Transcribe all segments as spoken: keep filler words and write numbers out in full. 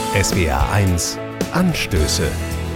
S W R eins Anstöße.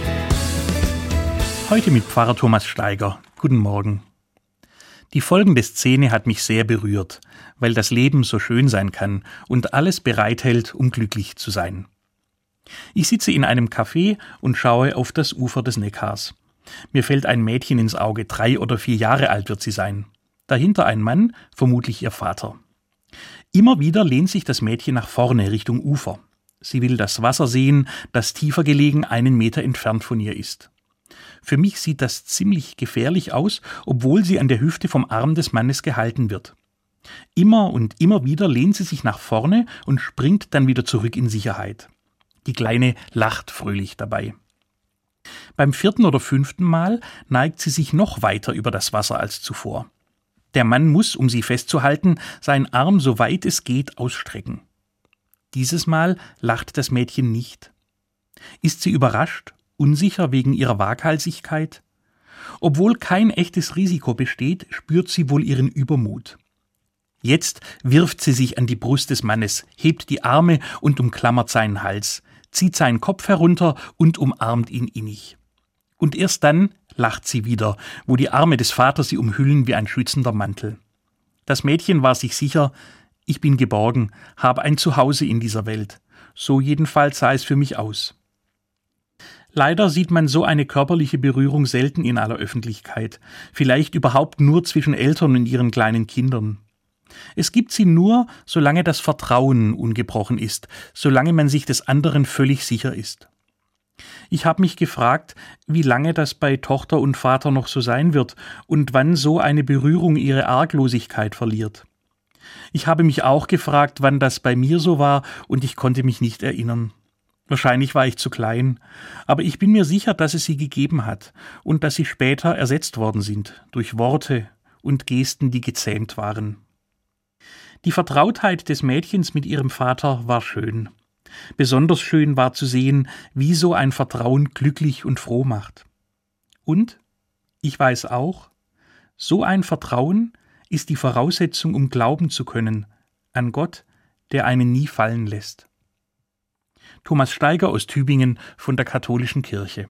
Heute mit Pfarrer Thomas Steiger. Guten Morgen. Die folgende Szene hat mich sehr berührt, weil das Leben so schön sein kann und alles bereithält, um glücklich zu sein. Ich sitze in einem Café und schaue auf das Ufer des Neckars. Mir fällt ein Mädchen ins Auge, drei oder vier Jahre alt wird sie sein. Dahinter ein Mann, vermutlich ihr Vater. Immer wieder lehnt sich das Mädchen nach vorne Richtung Ufer. Sie will das Wasser sehen, das tiefer gelegen einen Meter entfernt von ihr ist. Für mich sieht das ziemlich gefährlich aus, obwohl sie an der Hüfte vom Arm des Mannes gehalten wird. Immer und immer wieder lehnt sie sich nach vorne und springt dann wieder zurück in Sicherheit. Die Kleine lacht fröhlich dabei. Beim vierten oder fünften Mal neigt sie sich noch weiter über das Wasser als zuvor. Der Mann muss, um sie festzuhalten, seinen Arm so weit es geht ausstrecken. Dieses Mal lacht das Mädchen nicht. Ist sie überrascht, unsicher wegen ihrer Waghalsigkeit? Obwohl kein echtes Risiko besteht, spürt sie wohl ihren Übermut. Jetzt wirft sie sich an die Brust des Mannes, hebt die Arme und umklammert seinen Hals, zieht seinen Kopf herunter und umarmt ihn innig. Und erst dann lacht sie wieder, wo die Arme des Vaters sie umhüllen wie ein schützender Mantel. Das Mädchen war sich sicher, ich bin geborgen, habe ein Zuhause in dieser Welt. So jedenfalls sah es für mich aus. Leider sieht man so eine körperliche Berührung selten in aller Öffentlichkeit, vielleicht überhaupt nur zwischen Eltern und ihren kleinen Kindern. Es gibt sie nur, solange das Vertrauen ungebrochen ist, solange man sich des anderen völlig sicher ist. Ich habe mich gefragt, wie lange das bei Tochter und Vater noch so sein wird und wann so eine Berührung ihre Arglosigkeit verliert. Ich habe mich auch gefragt, wann das bei mir so war, und ich konnte mich nicht erinnern. Wahrscheinlich war ich zu klein, aber ich bin mir sicher, dass es sie gegeben hat und dass sie später ersetzt worden sind durch Worte und Gesten, die gezähmt waren. Die Vertrautheit des Mädchens mit ihrem Vater war schön. Besonders schön war zu sehen, wie so ein Vertrauen glücklich und froh macht. Und, ich weiß auch, so ein Vertrauen ist die Voraussetzung, um glauben zu können an Gott, der einen nie fallen lässt. Thomas Steiger aus Tübingen von der Katholischen Kirche.